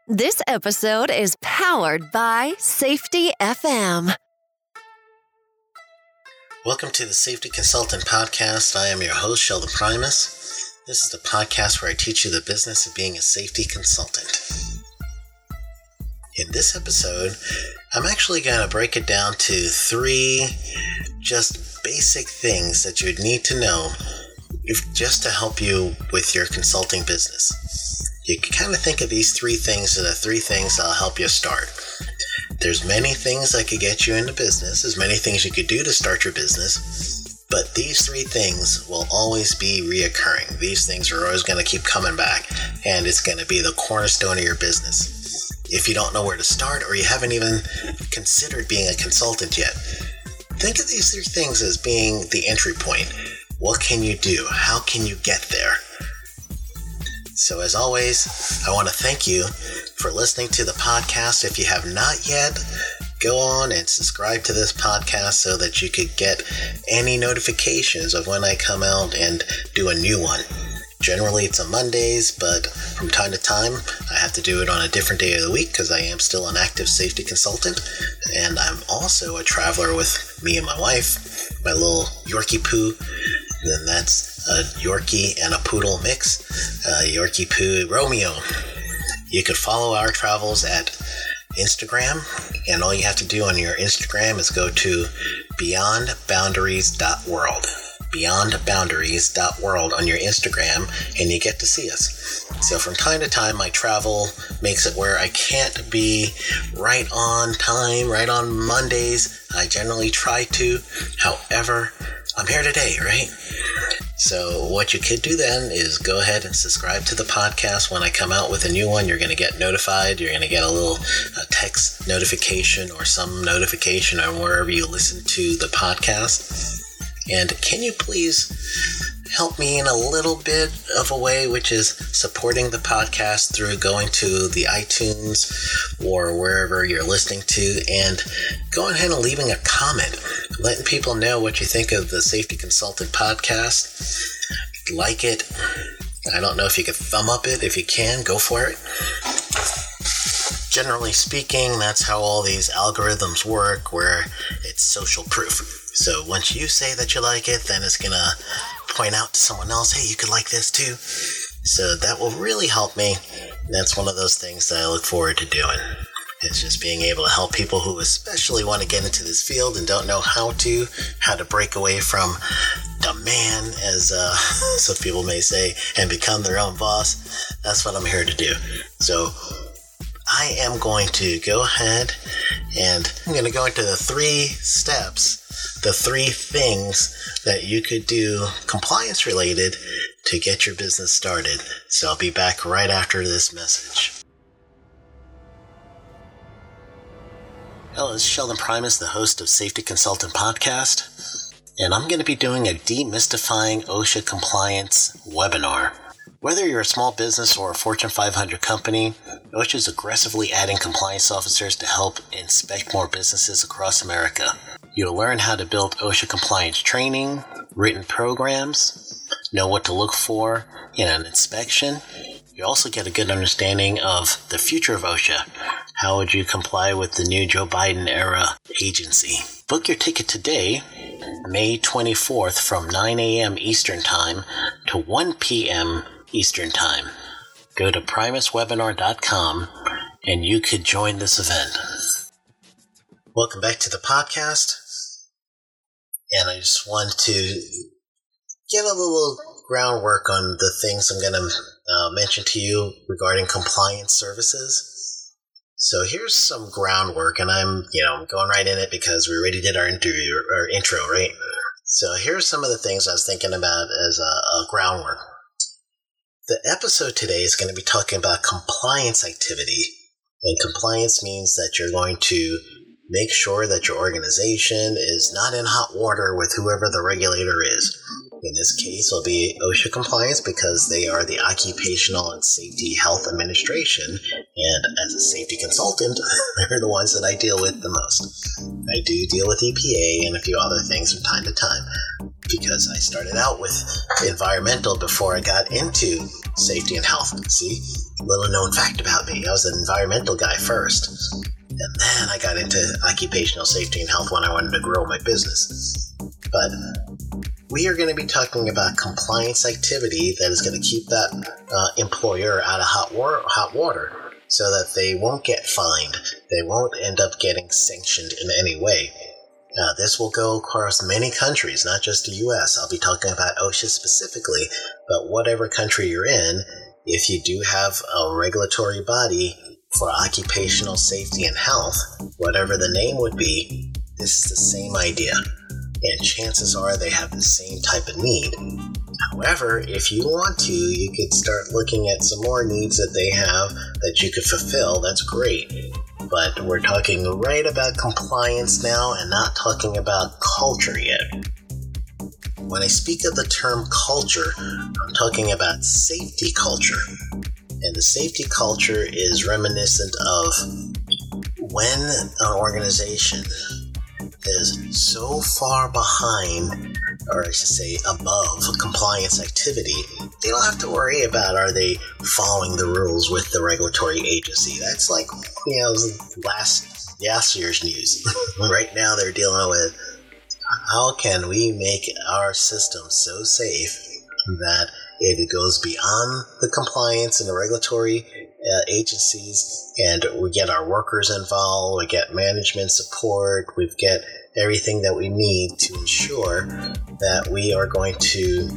This episode is powered by Safety FM. Welcome to the Safety Consultant Podcast. I am your host, Sheldon Primus. This is the podcast where I teach you the business of being a safety consultant. In this episode, I'm actually going to break it down to 3 just basic things that you'd need to know just to help you with your consulting business. You can kind of think of these 3 things as the 3 things that'll help you start. There's many things that could get you into business. There's many things you could do to start your business. But these 3 things will always be reoccurring. These things are always going to keep coming back. And it's going to be the cornerstone of your business. If you don't know where to start or you haven't even considered being a consultant yet, think of these 3 things as being the entry point. What can you do? How can you get there? So as always, I want to thank you for listening to the podcast. If you have not yet, go on and subscribe to this podcast so that you could get any notifications of when I come out and do a new one. Generally, it's on Mondays, but from time to time, I have to do it on a different day of the week because I am still an active safety consultant, and I'm also a traveler with me and my wife, my little Yorkie Poo. And that's a Yorkie and a Poodle mix, Yorkie Poo Romeo. You could follow our travels at Instagram, and all you have to do on your Instagram is go to beyondboundaries.world. Beyondboundaries.world on your Instagram, and you get to see us. So from time to time, my travel makes it where I can't be right on time, right on Mondays. I generally try to. However, I'm here today, right? So what you could do then is go ahead and subscribe to the podcast. When I come out with a new one, you're going to get notified. You're going to get a little text notification or some notification on wherever you listen to the podcast. And can you please help me in a little bit of a way, which is supporting the podcast through going to the iTunes or wherever you're listening to and going ahead and leaving a comment, letting people know what you think of the Safety Consultant Podcast. Like it. I don't know if you could thumb up it. If you can, go for it. Generally speaking, that's how all these algorithms work, where it's social proof. So once you say that you like it, then it's going to point out to someone else, hey, you could like this too. So that will really help me. That's one of those things that I look forward to doing. It's just being able to help people who especially want to get into this field and don't know how to break away from the man, as some people may say, and become their own boss. That's what I'm here to do. So I am going to go ahead and I'm going to go into the 3 steps, the 3 things that you could do compliance related to get your business started. So I'll be back right after this message. Hello, this is Sheldon Primus, the host of Safety Consultant Podcast, and I'm going to be doing a Demystifying OSHA Compliance webinar. Whether you're a small business or a Fortune 500 company, OSHA is aggressively adding compliance officers to help inspect more businesses across America. You'll learn how to build OSHA compliance training, written programs, know what to look for in an inspection. You also get a good understanding of the future of OSHA. How would you comply with the new Joe Biden era agency? Book your ticket today, May 24th from 9 a.m. Eastern Time to 1 p.m. Eastern Time. Go to primuswebinar.com and you could join this event. Welcome back to the podcast. And I just want to get a little groundwork on the things I'm going to mention to you regarding compliance services. So here's some groundwork, and I'm going right in it because we already did our intro, right? So here's some of the things I was thinking about as a groundwork. The episode today is going to be talking about compliance activity, and compliance means that you're going to make sure that your organization is not in hot water with whoever the regulator is. In this case, it'll be OSHA compliance because they are the Occupational and Safety Health Administration, and as a safety consultant, they're the ones that I deal with the most. I do deal with EPA and a few other things from time to time because I started out with environmental before I got into safety and health. See, Little known fact about me, I was an environmental guy first, and then I got into occupational safety and health when I wanted to grow my business. But we are going to be talking about compliance activity that is going to keep that employer out of hot water so that they won't get fined. They won't end up getting sanctioned in any way. This will go across many countries, not just the U.S. I'll be talking about OSHA specifically, but whatever country you're in, if you do have a regulatory body for occupational safety and health, whatever the name would be, this is the same idea. And chances are they have the same type of need. However, if you want to, you could start looking at some more needs that they have that you could fulfill. That's great. But we're talking right about compliance now and not talking about culture yet. When I speak of the term culture, I'm talking about safety culture. And the safety culture is reminiscent of when an organization is so far behind, or I should say above, compliance activity, they don't have to worry about are they following the rules with the regulatory agency. That's like, last year's news. Right now they're dealing with how can we make our system so safe that if it goes beyond the compliance and the regulatory agencies, and we get our workers involved, we get management support, we get everything that we need to ensure that we are going to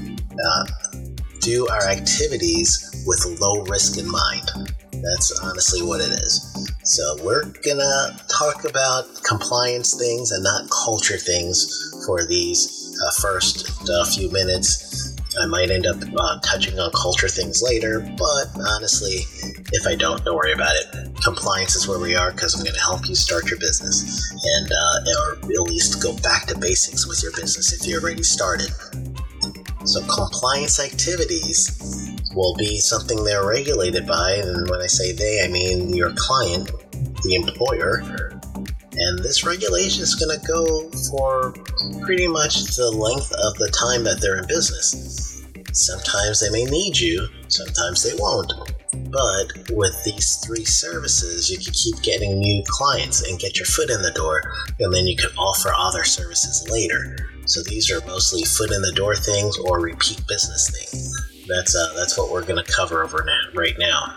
do our activities with low risk in mind. That's honestly what it is. So we're gonna talk about compliance things and not culture things for these first few minutes. I might end up touching on culture things later, but honestly, if I don't worry about it. Compliance is where we are because I'm going to help you start your business and or at least go back to basics with your business if you're already started. So compliance activities will be something they're regulated by, and when I say they, I mean your client, the employer. And this regulation is going to go for pretty much the length of the time that they're in business. Sometimes they may need you, sometimes they won't. But with these three services, you can keep getting new clients and get your foot in the door, and then you can offer other services later. So these are mostly foot in the door things or repeat business things. That's what we're going to cover right now.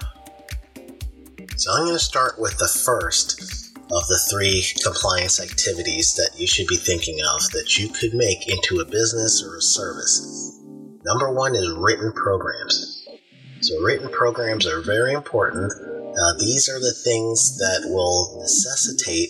So I'm going to start with the first of the three compliance activities that you should be thinking of that you could make into a business or a service. Number one is written programs. So written programs are very important. These are the things that will necessitate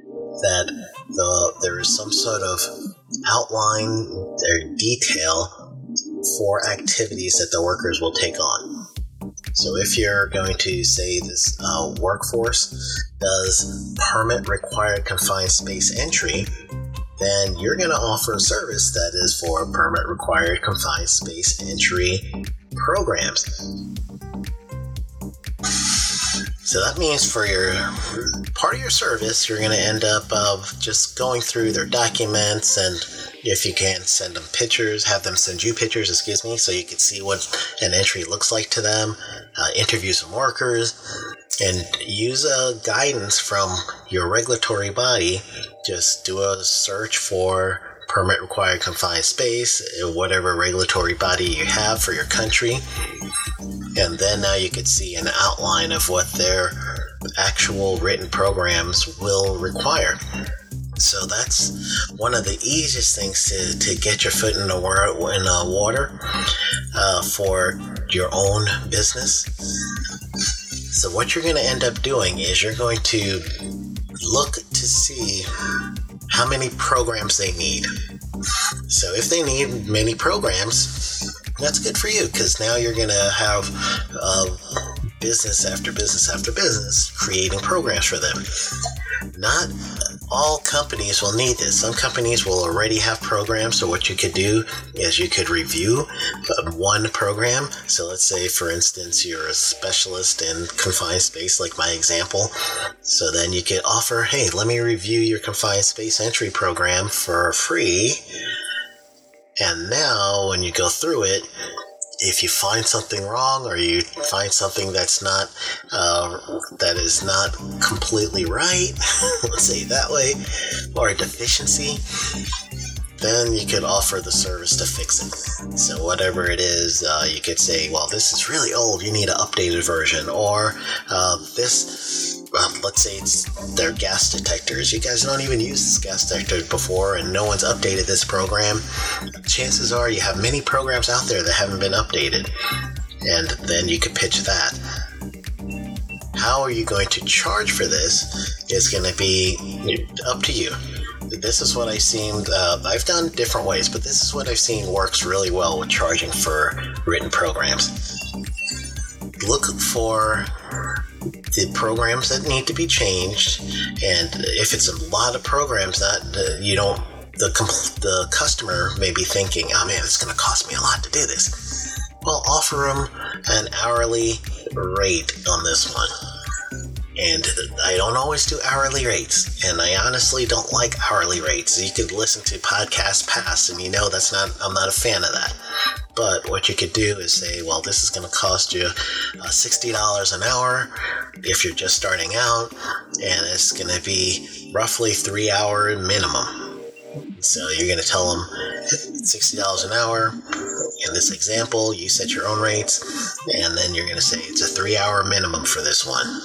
that there is some sort of outline or detail for activities that the workers will take on. So if you're going to say this workforce does permit required confined space entry, then you're going to offer a service that is for permit required confined space entry programs. So that means for your part of your service, you're going to end up just going through their documents, and if you can, send them pictures, have them send you pictures, so you can see what an entry looks like to them, interview some workers, and use guidance from your regulatory body. Just do a search for permit required confined space, whatever regulatory body you have for your country. And then now you could see an outline of what their actual written programs will require. So that's one of the easiest things to get your foot in the water for your own business. So what you're going to end up doing is you're going to look to see how many programs they need. So if they need many programs, that's good for you, because now you're going to have business after business after business creating programs for them. Not all companies will need this. Some companies will already have programs, so what you could do is you could review one program. So let's say, for instance, you're a specialist in confined space, like my example. So then you could offer, hey, let me review your confined space entry program for free. And now when you go through it, if you find something wrong or you find something that's not, that is not completely right, let's say it that way, or a deficiency, then you could offer the service to fix it. So whatever it is, you could say, well, this is really old, you need an updated version, or let's say it's their gas detectors. You guys don't even use this gas detector before and no one's updated this program. Chances are you have many programs out there that haven't been updated, and then you could pitch that. How are you going to charge for this is going to be up to you. This is what I've seen. I've done different ways, but this is what I've seen works really well with charging for written programs. Look for the programs that need to be changed, and if it's a lot of programs that the customer may be thinking, oh man, it's going to cost me a lot to do this. Well, offer them an hourly rate on this one. And I don't always do hourly rates, and I honestly don't like hourly rates. You could listen to Podcast Pass, and you know I'm not a fan of that. But what you could do is say, well, this is going to cost you $60 an hour if you're just starting out, and it's going to be roughly 3 hour minimum. So you're going to tell them $60 an hour. In this example, you set your own rates, and then you're going to say it's a 3 hour minimum for this one.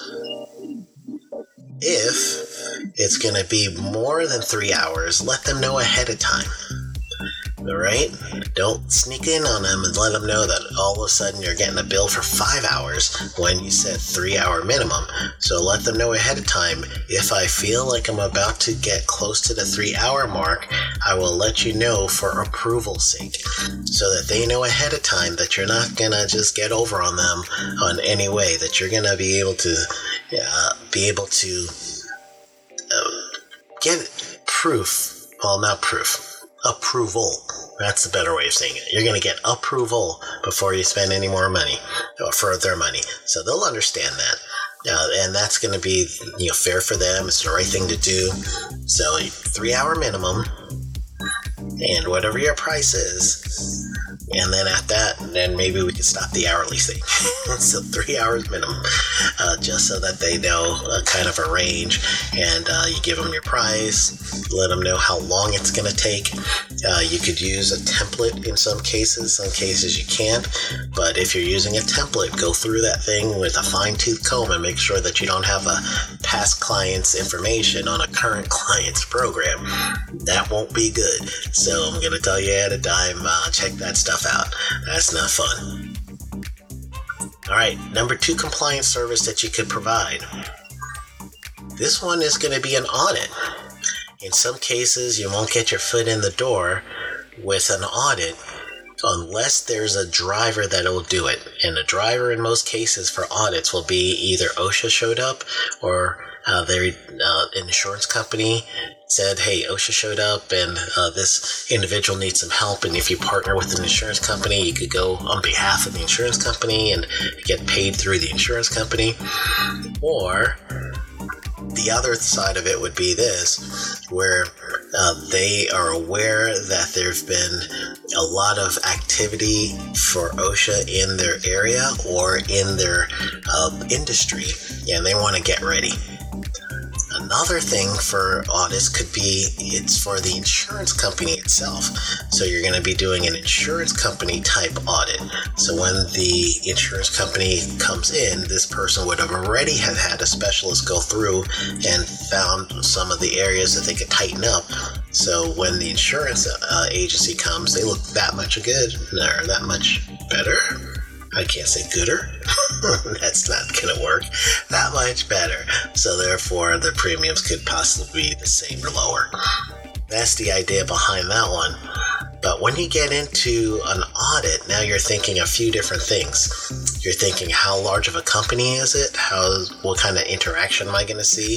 If it's going to be more than 3 hours, let them know ahead of time. All right? Don't sneak in on them and let them know that all of a sudden you're getting a bill for 5 hours when you said 3 hour minimum. So let them know ahead of time. If I feel like I'm about to get close to the 3 hour mark, I will let you know for approval's sake, so that they know ahead of time that you're not going to just get over on them on any way, that you're going to be able to get proof. Well, not proof. Approval. That's the better way of saying it. You're going to get approval before you spend any more money or further money. So they'll understand that. And that's going to be fair for them. It's the right thing to do. So 3 hour minimum, and whatever your price is. And then at that, then maybe we could stop the hourly thing. So 3 hours minimum, just so that they know kind of a range. And you give them your price, let them know how long it's going to take. You could use a template in some cases you can't. But if you're using a template, go through that thing with a fine-tooth comb and make sure that you don't have a past client's information on a current client's program. That won't be good. So I'm going to tell you ahead of time, check that stuff out. That's not fun. All right, number 2 compliance service that you could provide. This one is going to be an audit. In some cases, you won't get your foot in the door with an audit unless there's a driver that will do it. And a driver in most cases for audits will be either OSHA showed up or their insurance company said, hey, OSHA showed up and this individual needs some help. And if you partner with an insurance company, you could go on behalf of the insurance company and get paid through the insurance company. Or the other side of it would be this, where they are aware that there's been a lot of activity for OSHA in their area or in their industry, and they want to get ready. Another thing for audits could be it's for the insurance company itself. So you're going to be doing an insurance company type audit. So when the insurance company comes in, this person would have already have had a specialist go through and found some of the areas that they could tighten up. So when the insurance agency comes, they look that much good or that much better. I can't say gooder. That's not going to work. That much better. So therefore, the premiums could possibly be the same or lower. That's the idea behind that one. But when you get into an audit, now you're thinking a few different things. You're thinking, how large of a company is it? What kind of interaction am I going to see?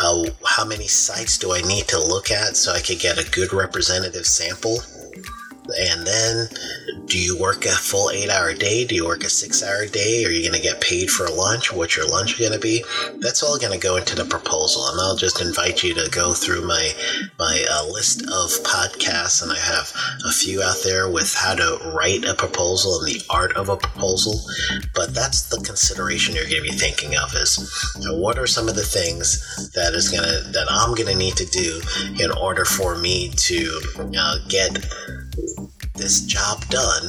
How many sites do I need to look at so I could get a good representative sample? And then, do you work a full 8-hour day? Do you work a 6-hour day? Are you going to get paid for lunch? What's your lunch going to be? That's all going to go into the proposal. And I'll just invite you to go through my list of podcasts. And I have a few out there with how to write a proposal and the art of a proposal. But that's the consideration you're going to be thinking of is, what are some of the things that I'm going to need to do in order for me to get this job done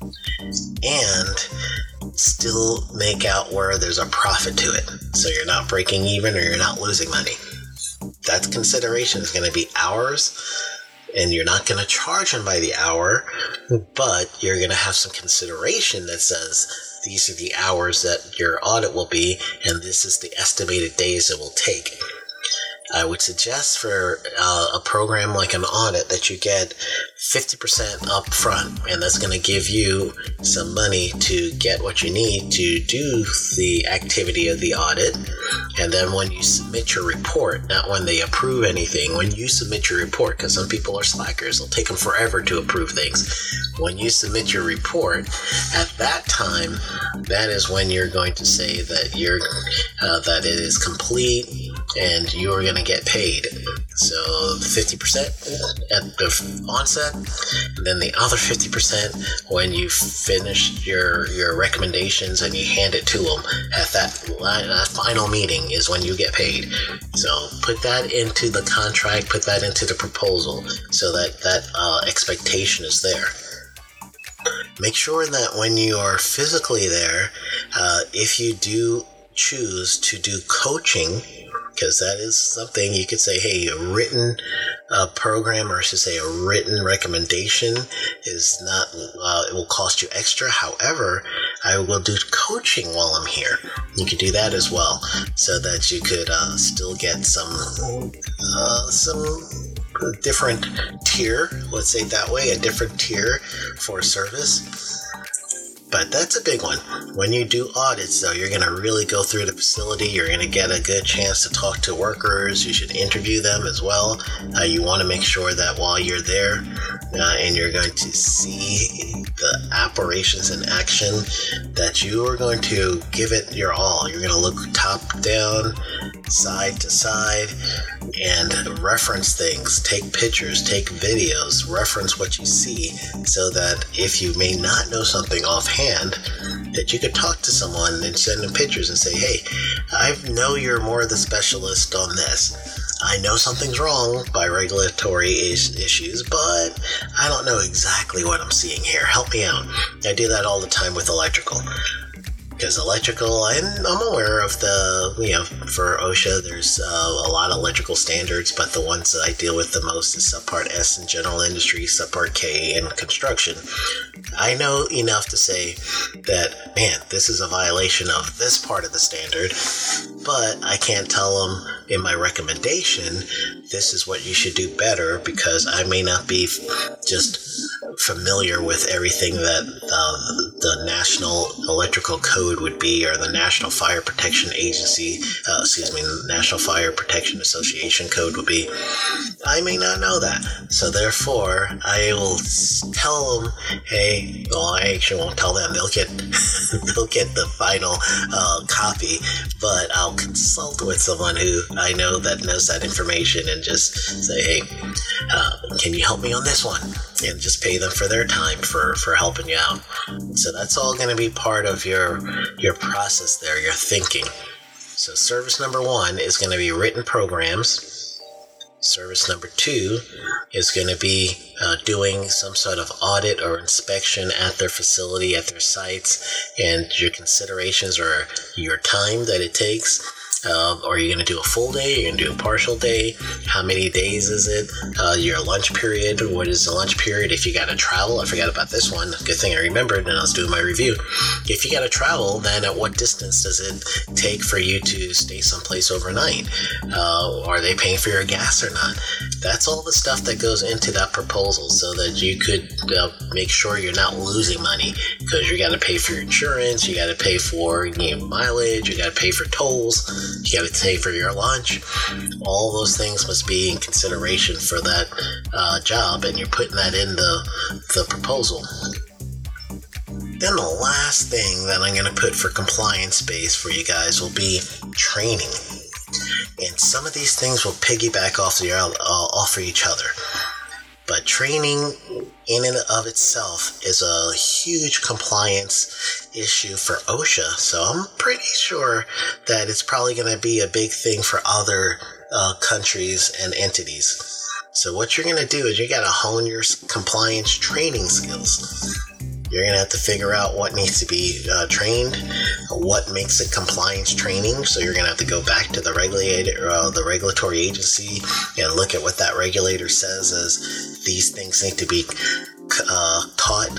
and still make out where there's a profit to it, so you're not breaking even or you're not losing money. That consideration is going to be hours, and you're not going to charge them by the hour, but you're going to have some consideration that says these are the hours that your audit will be, and this is the estimated days it will take. I would suggest for a program like an audit that you get 50% up front, and that's going to give you some money to get what you need to do the activity of the audit. And then when you submit your report, not when they approve anything, when you submit your report, because some people are slackers, it'll take them forever to approve things. When you submit your report, at that time, that is when you're going to say that that it is complete and you are going to get paid. So 50% at the onset, and then the other 50% when you finish your recommendations and you hand it to them at that final meeting is when you get paid. So put that into the contract, put that into the proposal so that expectation is there. Make sure that when you are physically there, if you do choose to do coaching, because that is something you could say, hey, a written program, or I should say a written recommendation is not, it will cost you extra. However, I will do coaching while I'm here. You could do that as well, so that you could still get some different tier, let's say it that way, a different tier for service. But that's a big one. When you do audits, though, you're going to really go through the facility. You're going to get a good chance to talk to workers. You should interview them as well. You want to make sure that while you're there and you're going to see the operations in action, that you are going to give it your all. You're going to look top down, side to side, and reference things. Take pictures, take videos, reference what you see, so that if you may not know something offhand, that you could talk to someone and send them pictures and say, hey, I know you're more the specialist on this. I know something's wrong by regulatory issues, but I don't know exactly what I'm seeing here. Help me out. I do that all the time with electrical. Because electrical, I'm aware of for OSHA, there's a lot of electrical standards, but the ones that I deal with the most is Subpart S in general industry, Subpart K in construction. I know enough to say that, man, this is a violation of this part of the standard, but I can't tell them in my recommendation, this is what you should do better, because I may not be just familiar with everything that the National Electrical Code would be, or the National Fire Protection Agency, National Fire Protection Association Code would be. I may not know that. So therefore, I will tell them, hey, well, I actually won't tell them. They'll get the final copy, but I'll consult with someone who I know that knows that information and just say, hey, can you help me on this one? And just pay them for their time for helping you out. So that's all going to be part of your process there, your thinking. So service number 1 is going to be written programs. Service number 2 is going to be doing some sort of audit or inspection at their facility, at their sites, and your considerations are your time that it takes. Are you going to do a full day? Are you going to do a partial day? How many days is it? Your lunch period. What is the lunch period? If you got to travel, I forgot about this one. Good thing I remembered and I was doing my review. If you got to travel, then at what distance does it take for you to stay someplace overnight? Are they paying for your gas or not? That's all the stuff that goes into that proposal, so that you could make sure you're not losing money, because you got to pay for your insurance, you got to pay for mileage, you got to pay for tolls. you got to pay for your lunch. All those things must be in consideration for that job, and you're putting that in the proposal. Then the last thing that I'm going to put for compliance base for you guys will be training. And some of these things will piggyback off of each other. But training in and of itself is a huge compliance issue for OSHA. So I'm pretty sure that it's probably going to be a big thing for other countries and entities. So what you're going to do is you got to hone your compliance training skills. You're going to have to figure out what needs to be trained, what makes it compliance training. So you're going to have to go back to the regulatory agency and look at what that regulator says as these things need to be taught.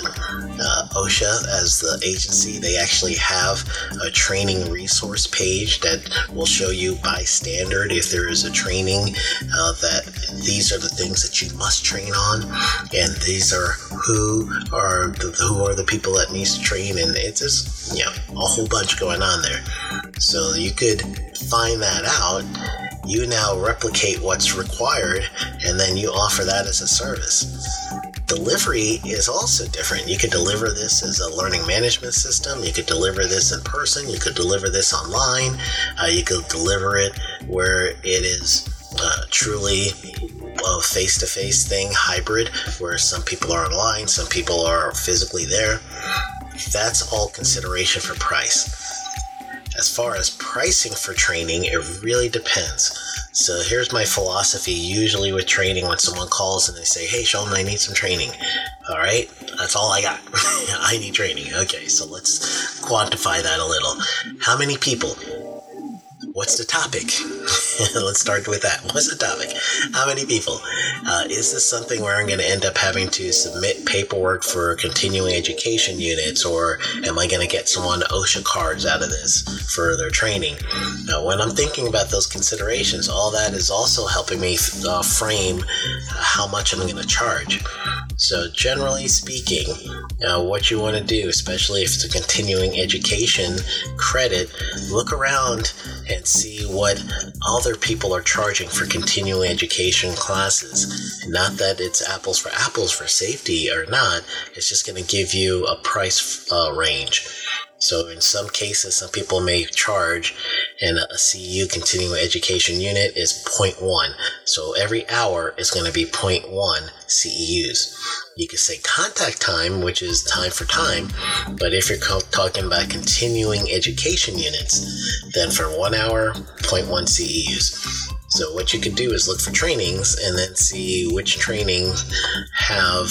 OSHA, as the agency, they actually have a training resource page that will show you by standard if there is a training that these are the things that you must train on, and these are who are the people that needs to train, and it's just a whole bunch going on there. So you could find that out. You now replicate what's required, and then you offer that as a service. Delivery is also different. You could deliver this as a learning management system. You could deliver this in person. You could deliver this online. You could deliver it where it is truly a face-to-face thing, hybrid, where some people are online, some people are physically there. That's all consideration for price. As far as pricing for training, it really depends. So here's my philosophy usually with training when someone calls and they say, "Hey, Sheldon, I need some training." All right, that's all I got. I need training. Okay, so let's quantify that a little. How many people? What's the topic? Let's start with that. What's the topic? How many people? Is this something where I'm going to end up having to submit paperwork for continuing education units, or am I going to get someone OSHA cards out of this for their training? Now, when I'm thinking about those considerations, all that is also helping me frame how much I'm going to charge. So generally speaking, what you want to do, especially if it's a continuing education credit, look around and see what other people are charging for continuing education classes. Not that it's apples for apples for safety or not, it's just going to give you a price range. So in some cases, some people may charge, and a CEU, continuing education unit, is 0.1. So every hour is going to be 0.1 CEUs. You could say contact time, which is time for time, but if you're talking about continuing education units, then for 1 hour, 0.1 CEUs. So what you could do is look for trainings and then see which trainings have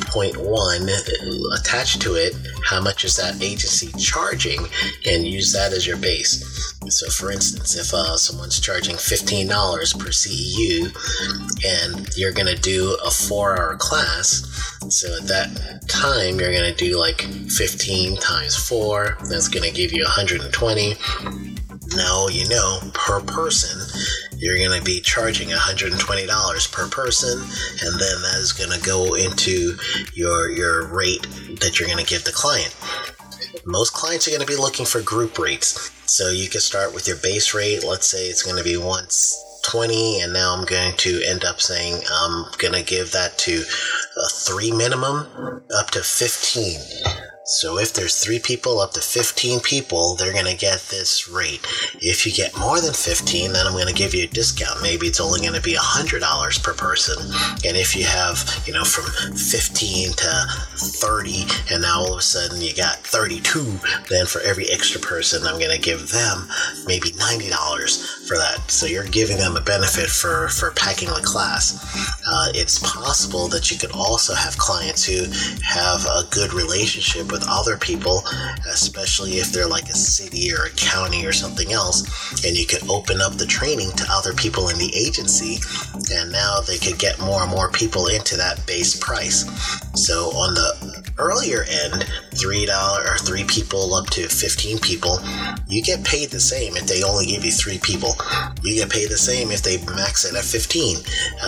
0.1 attached to it, how much is that agency charging, and use that as your base. So for instance, if someone's charging $15 per CEU and you're going to do a 4-hour class, so at that time you're going to do like 15 times 4, that's going to give you 120. Now per person you're going to be charging $120 per person, and then that is going to go into your rate that you're going to give the client. Most clients are going to be looking for group rates. So you can start with your base rate. Let's say it's going to be $120, and now I'm going to end up saying I'm going to give that to 3 minimum up to 15. So if there's 3 people up to 15 people, they're going to get this rate. If you get more than 15, then I'm going to give you a discount. Maybe it's only going to be $100 per person. And if you have, from 15 to 30, and now all of a sudden you got 32, then for every extra person, I'm going to give them maybe $90 for that. So you're giving them a benefit for packing the class. It's possible that you could also have clients who have a good relationship with other people, especially if they're like a city or a county or something else, and you could open up the training to other people in the agency, and now they could get more and more people into that base price. So on the earlier end, $3 or 3 people up to 15 people, you get paid the same if they only give you 3 people. You get paid the same if they max it at 15.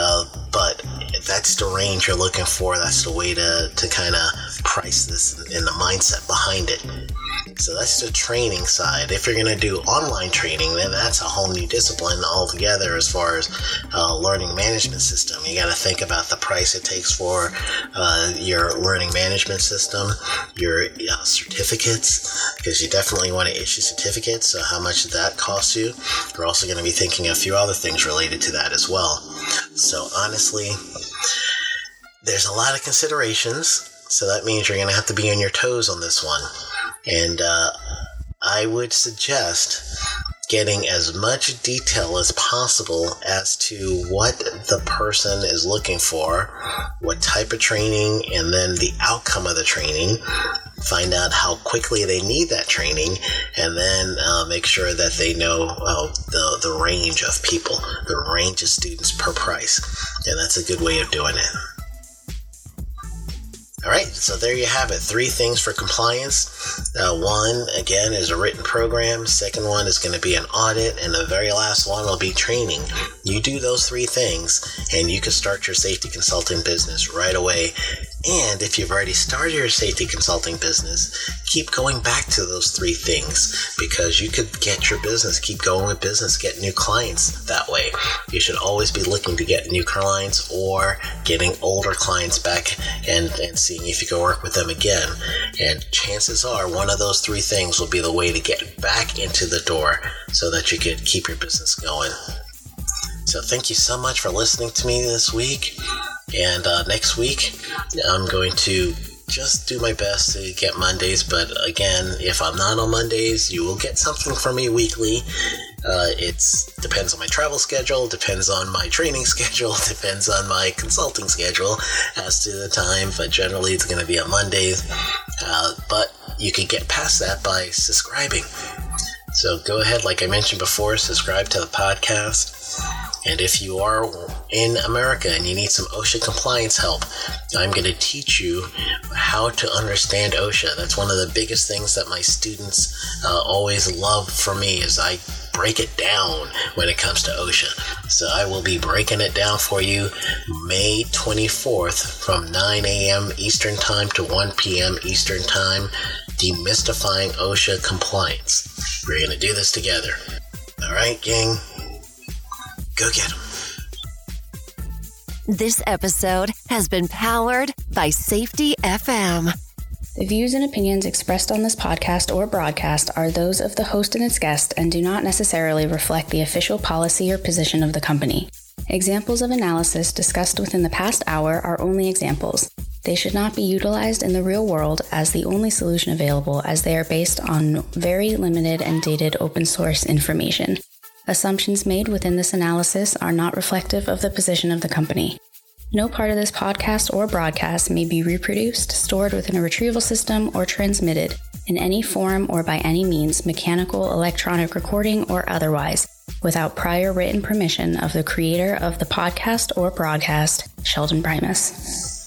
But that's the range you're looking for. That's the way to kind of price this in the mindset behind it. So that's the training side. If you're going to do online training, then that's a whole new discipline altogether as far as learning management system. You got to think about the price it takes for your learning management system, your certificates, because you definitely want to issue certificates. So how much does that cost you? We're also going to be thinking a few other things related to that as well. So honestly, there's a lot of considerations. So that means you're going to have to be on your toes on this one. And I would suggest getting as much detail as possible as to what the person is looking for, what type of training, and then the outcome of the training. Find out how quickly they need that training, and then make sure that they know the range of people, the range of students per price. And that's a good way of doing it. All right, so there you have it. 3 things for compliance. One, again, is a written program. Second one is going to be an audit. And the very last one will be training. You do those 3 things, and you can start your safety consulting business right away. And if you've already started your safety consulting business, keep going back to those 3 things, because you could get your business, keep going with business, get new clients that way. You should always be looking to get new clients or getting older clients back and seeing if you can work with them again. And chances are one of those 3 things will be the way to get back into the door so that you could keep your business going. So thank you so much for listening to me this week. And next week, I'm going to just do my best to get Mondays. But again, if I'm not on Mondays, you will get something from me weekly. It depends on my travel schedule, depends on my training schedule, depends on my consulting schedule as to the time. But generally, it's going to be on Mondays. But you can get past that by subscribing. So go ahead, like I mentioned before, subscribe to the podcast. And if you are in America and you need some OSHA compliance help, I'm going to teach you how to understand OSHA. That's one of the biggest things that my students always love from me, is I break it down when it comes to OSHA. So I will be breaking it down for you May 24th from 9 a.m. Eastern Time to 1 p.m. Eastern Time, demystifying OSHA compliance. We're going to do this together. All right, gang? Go get them. This episode has been powered by Safety FM. The views and opinions expressed on this podcast or broadcast are those of the host and its guest and do not necessarily reflect the official policy or position of the company. Examples of analysis discussed within the past hour are only examples. They should not be utilized in the real world as the only solution available, as they are based on very limited and dated open source information. Assumptions made within this analysis are not reflective of the position of the company. No part of this podcast or broadcast may be reproduced, stored within a retrieval system, or transmitted in any form or by any means, mechanical, electronic recording, or otherwise, without prior written permission of the creator of the podcast or broadcast, Sheldon Primus.